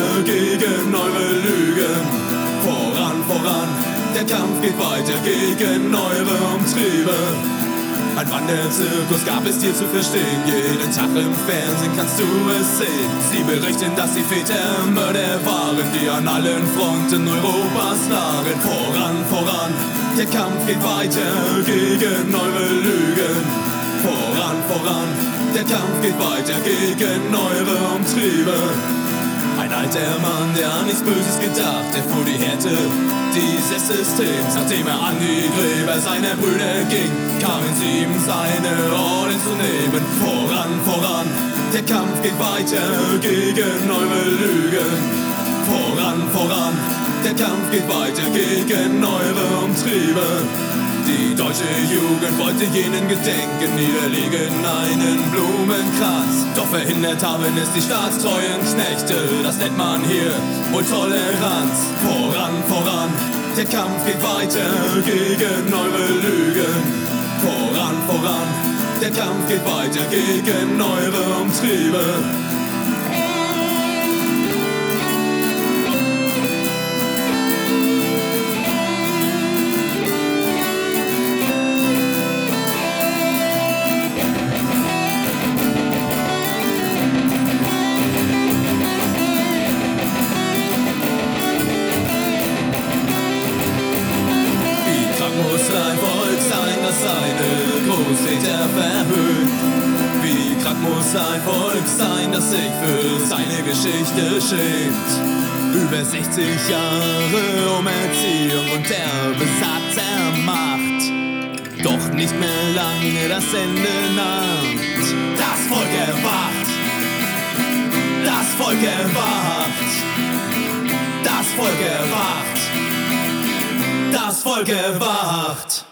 gegen eure Lügen. Voran, voran, der Kampf geht weiter gegen eure Umtriebe. Ein Wanderzirkus gab es dir zu verstehen. Jeden Tag im Fernsehen kannst du es sehen. Sie berichten, dass die Väter Mörder waren, die an allen Fronten Europas lagen. Voran, voran, der Kampf geht weiter gegen eure Lügen. Voran, voran, der Kampf geht weiter gegen eure Umtriebe. Ein alter Mann, der an nichts Böses gedacht, der fuhr die Härte dieses Systems. Nachdem er an die Gräber seiner Brüder ging, kamen sie ihm seine Orden zu nehmen. Voran, voran, der Kampf geht weiter gegen eure Lügen. Voran, voran, der Kampf geht weiter gegen eure Umtriebe. Die deutsche Jugend wollte jenen gedenken, niederlegen einen Blumenkranz. Doch verhindert haben es die staatstreuen Knechte, das nennt man hier wohl Toleranz. Voran, voran, der Kampf geht weiter gegen eure Lügen. Voran, voran, der Kampf geht weiter gegen eure Umtriebe. Muss ein Volk sein, das seine Großväter verhöhnt? Wie krank muss ein Volk sein, das sich für seine Geschichte schämt? Über 60 Jahre um Erziehung und der Besatzermacht. Doch nicht mehr lange das Ende naht. Das Volk erwacht. Das Volk erwacht. Das Volk erwacht. Das Volk erwacht.